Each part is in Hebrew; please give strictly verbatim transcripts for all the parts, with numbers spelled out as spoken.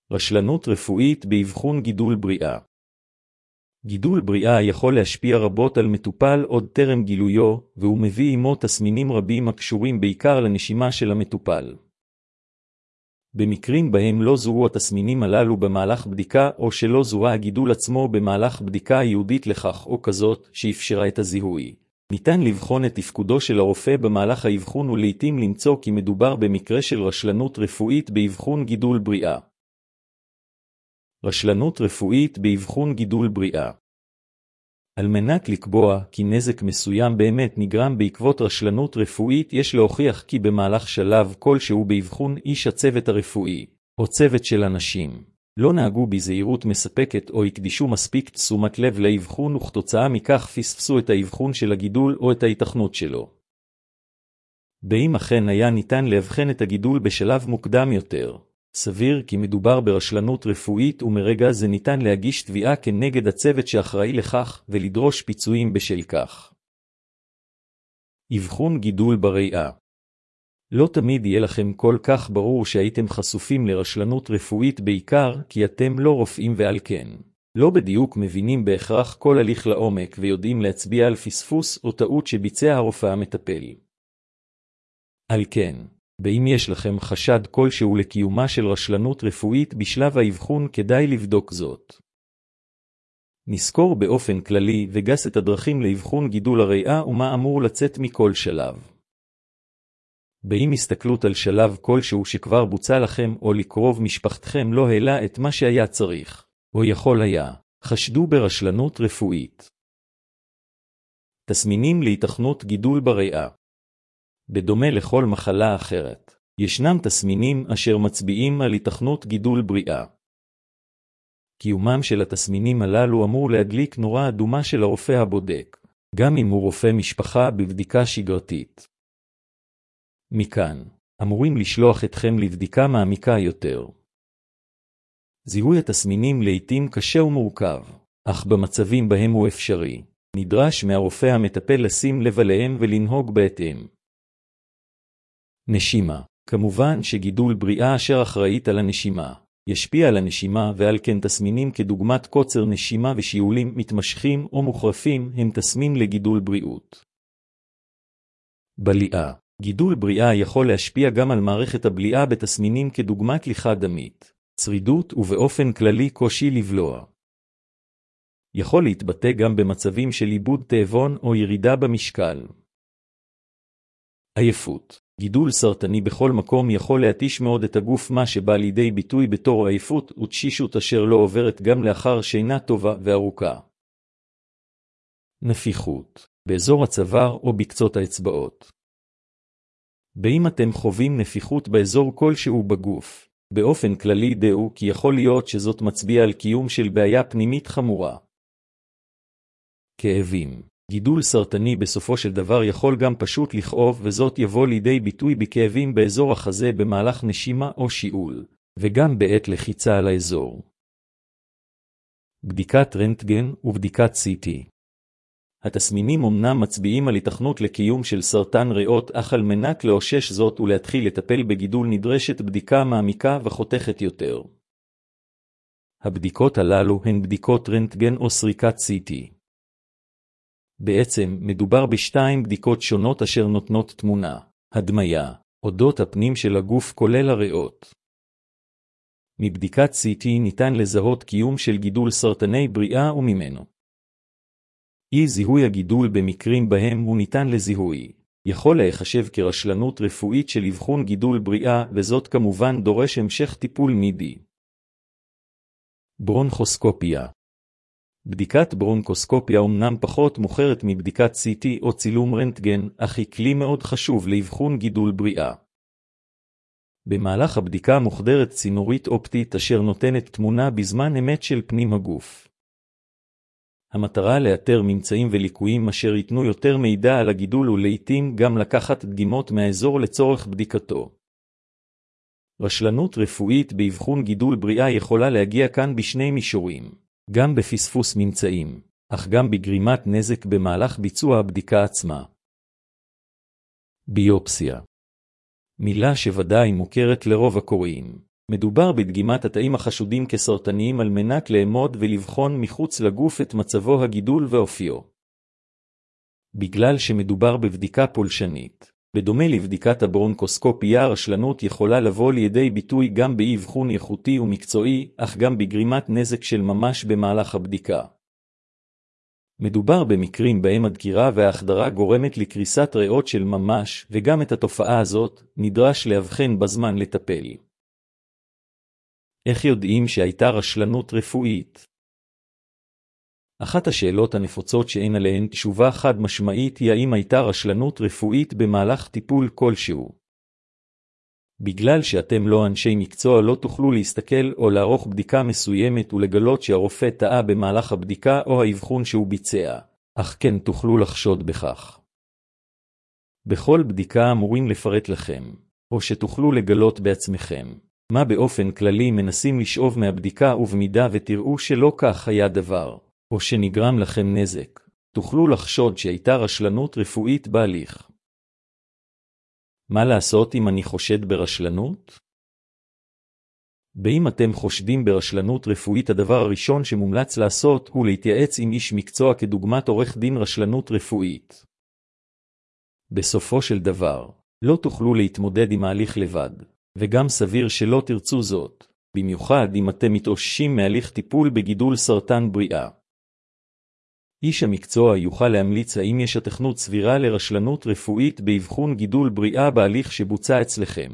רשלנות רפואית באבחון גידול בריאה. גידול בריאה יכול להשפיע רבות על מטופל עוד טרם גילויו, והוא מביא עמו תסמינים רבים הקשורים בעיקר לנשימה של המטופל. במקרים בהם לא זוהו התסמינים הללו במהלך בדיקה או שלא זוהה הגידול עצמו במהלך בדיקה ייעודית לכך או כזאת שאפשרה את הזיהוי, ניתן לבחון את תפקודו של הרופא במהלך האבחון ולעיתים למצוא כי מדובר במקרה של רשלנות רפואית באבחון גידול בריאה. רשלנות רפואית באבחון גידול בריאה. על מנת לקבוע כי נזק מסוים באמת נגרם בעקבות רשלנות רפואית, יש להוכיח כי במהלך שלב כלשהו באבחון איש הצוות הרפואי, או צוות של אנשים, לא נהגו בזהירות מספקת או הקדישו מספיק תשומת לב לאבחון, וכתוצאה מכך פספסו את האבחון של הגידול או את ההיתכנות שלו. באם אכן היה ניתן להבחן את הגידול בשלב מוקדם יותר, סביר כי מדובר ברשלנות רפואית, ומרגע זה ניתן להגיש תביעה כנגד הצוות שאחראי לכך ולדרוש פיצויים בשל כך. אבחון גידול בריאה. לא תמיד יהיה לכם כל כך ברור שהייתם חשופים לרשלנות רפואית, בעיקר כי אתם לא רופאים ועל כן לא בדיוק מבינים בהכרח כל הליך לעומק ויודעים להצביע על פספוס או טעות שביצע הרופא המטפל. על כן, באם יש לכם חשד כלשהו לקיומה של רשלנות רפואית בשלב האבחון, כדאי לבדוק זאת. נזכור באופן כללי וגס את הדרכים לאבחון גידול הריאה ומה אמור לצאת מכל שלב. באם הסתכלות על שלב כלשהו שכבר בוצע לכם או לקרוב משפחתכם לא העלה את מה שהיה צריך, או יכול היה, חשדו ברשלנות רפואית. תסמינים להיתכנות גידול בריאה. בדומה לכל מחלה אחרת, ישנם תסמינים אשר מצביעים על היתכנות גידול בריאה. קיומם של התסמינים הללו אמור להדליק נורה אדומה של הרופא הבודק, גם אם הוא רופא משפחה בבדיקה שגרתית. מכאן, אמורים לשלוח אתכם לבדיקה מעמיקה יותר. זיהוי התסמינים לעתים קשה ומורכב, אך במצבים בהם הוא אפשרי, נדרש מהרופא המטפל לשים לב אליהם ולנהוג בהתאם. נשימה. כמובן שגידול בריאה אשר אחראית על הנשימה, ישפיע על הנשימה, ועל כן תסמינים כדוגמת קוצר נשימה ושיעולים מתמשכים או מוחרפים הם תסמין לגידול בריאות. בליעה. גידול בריאה יכול להשפיע גם על מערכת הבליעה בתסמינים כדוגמת ליחה דמית, צרידות ובאופן כללי קושי לבלוע. יכול להתבטא גם במצבים של איבוד תאבון או ירידה במשקל. עייפות. גידול סרטני בכל מקום יכול להתיש מאוד את הגוף, מה שבא לידי ביטוי בתור עייפות ותשישות אשר לא עוברת גם לאחר שינה טובה וארוכה. נפיחות. באזור הצוואר או בקצות האצבעות. באם אתם חווים נפיחות באזור כלשהו בגוף, באופן כללי דעו כי יכול להיות שזאת מצביע על קיום של בעיה פנימית חמורה. כאבים. גידול סרטני בסופו של דבר יכול גם פשוט לכאוב, וזאת יבוא לידי ביטוי בכאבים באזור החזה במהלך נשימה או שיעול, וגם בעת לחיצה על האזור. בדיקת רנטגן ובדיקת סי טי. התסמינים אומנם מצביעים על היתכנות לקיום של סרטן ריאות, אך על מנת לאושש זאת ולהתחיל לטפל בגידול נדרשת בדיקה מעמיקה וחותכת יותר. הבדיקות הללו הן בדיקות רנטגן או סריקת סי טי. בעצם מדובר בשתיים בדיקות שונות אשר נותנות תמונה, הדמיה, אודות הפנים של הגוף כולל הריאות. מבדיקת סי טי ניתן לזהות קיום של גידול סרטני בריאה וממנו. אי זיהוי הגידול במקרים בהם הוא ניתן לזיהוי, יכול להיחשב כרשלנות רפואית של אבחון גידול בריאה, וזאת כמובן דורש המשך טיפול מידי. ברונכוסקופיה. בדיקת ברונקוסקופיה אומנם פחות מוכרת מבדיקת סי טי או צילום רנטגן, אך היא כלי מאוד חשוב לאבחון גידול בריאה. במהלך הבדיקה מוחדרת צינורית אופטית אשר נותנת תמונה בזמן אמת של פנים הגוף. המטרה לאתר ממצאים וליקויים אשר ייתנו יותר מידע על הגידול, ולעיתים גם לקחת דגימות מהאזור לצורך בדיקתו. רשלנות רפואית באבחון גידול בריאה יכולה להגיע כאן בשני מישורים, גם בפספוס ממצאים, אך גם בגרימת נזק במהלך ביצוע הבדיקה עצמה. ביופסיה. מילה שוודאי מוכרת לרוב הקוראים, מדובר בדגימת התאים החשודים כסרטניים על מנת לאמוד ולבחון מחוץ לגוף את מצבו הגידול ואופיו. בגלל שמדובר בבדיקה פולשנית, בדומה לבדיקת הברונקוסקופיה, הרשלנות יכולה לבוא לידי ביטוי גם באבחון איכותי ומקצועי, אך גם בגרימת נזק של ממש במהלך הבדיקה. מדובר במקרים בהם הדקירה וההחדרה גורמת לקריסת ריאות של ממש, וגם את התופעה הזאת נדרש להבחן בזמן לטפל. איך יודעים שהייתה רשלנות רפואית? אחת השאלות הנפוצות שאין עליהן תשובה חד משמעית היא האם הייתה רשלנות רפואית במהלך טיפול כלשהו. בגלל שאתם לא אנשי מקצוע לא תוכלו להסתכל או לערוך בדיקה מסוימת ולגלות שהרופא טעה במהלך הבדיקה או האבחון שהוא ביצע, אך כן תוכלו לחשוד בכך. בכל בדיקה אמורים לפרט לכם, או שתוכלו לגלות בעצמכם, מה באופן כללי מנסים לשאוב מהבדיקה, ובמידה ותראו שלא כך היה דבר, או שנגרם לכם נזק, תוכלו לחשוד שהייתה רשלנות רפואית בהליך. מה לעשות אם אני חושד ברשלנות? באם אתם חושדים ברשלנות רפואית, הדבר הראשון שמומלץ לעשות הוא להתייעץ עם איש מקצוע כדוגמת עורך דין רשלנות רפואית. בסופו של דבר, לא תוכלו להתמודד עם ההליך לבד, וגם סביר שלא תרצו זאת, במיוחד אם אתם מתאוששים מהליך טיפול בגידול סרטן בריאה. איש המקצוע יוכל להמליץ האם יש התכנות סבירה לרשלנות רפואית באבחון גידול בריאה בהליך שבוצע אצלכם.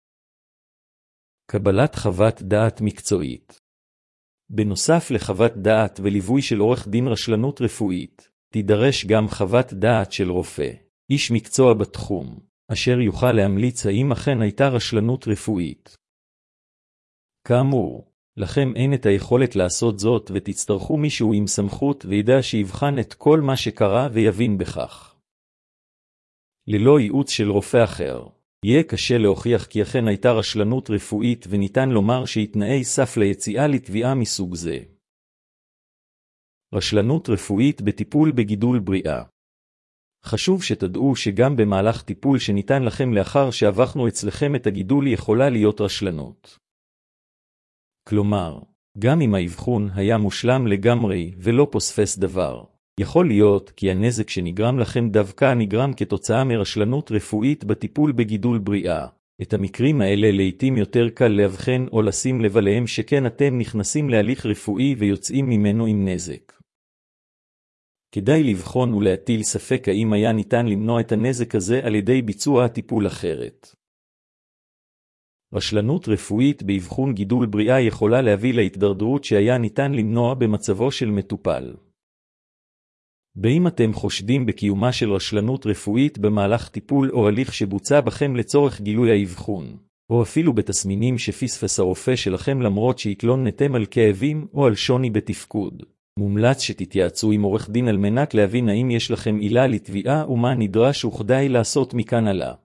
קבלת חוות דעת מקצועית. בנוסף לחוות דעת וליווי של עורך דין רשלנות רפואית, תידרש גם חוות דעת של רופא, איש מקצוע בתחום, אשר יוכל להמליץ האם אכן הייתה רשלנות רפואית. כאמור, לכם אין את היכולת לעשות זאת, ותצטרכו מישהו עם סמכות וידע שיבחן את כל מה שקרה ויבין בכך. ללא ייעוץ של רופא אחר, יהיה קשה להוכיח כי אכן הייתה רשלנות רפואית, וניתן לומר שהתנאי סף ליציאה לתביעה מסוג זה. רשלנות רפואית בטיפול בגידול בריאה. חשוב שתדעו שגם במהלך טיפול שניתן לכם לאחר שעברנו אצלכם את הגידול יכולה להיות רשלנות. כלומר, גם אם האבחון היה מושלם לגמרי ולא פוספס דבר, יכול להיות כי הנזק שנגרם לכם דווקא נגרם כתוצאה מרשלנות רפואית בטיפול בגידול בריאה. את המקרים האלה לעתים יותר קל להבחן או לשים לב עליהם, שכן אתם נכנסים להליך רפואי ויוצאים ממנו עם נזק. כדאי לבחון ולהטיל ספק האם היה ניתן למנוע את הנזק הזה על ידי ביצוע הטיפול אחרת. רשלנות רפואית באבחון גידול בריאה יכולה להביא להתדרדרות שהיה ניתן למנוע במצבו של מטופל. באם אתם חושדים בקיומה של רשלנות רפואית במהלך טיפול או הליך שבוצע בכם לצורך גילוי האבחון, או אפילו בתסמינים שפספס הרופא שלכם למרות שהתלוננתם על כאבים או על שוני בתפקוד, מומלץ שתתייעצו עם עורך דין על מנת להבין האם יש לכם עילה לתביעה ומה נדרש וכדאי לעשות מכאן הלאה.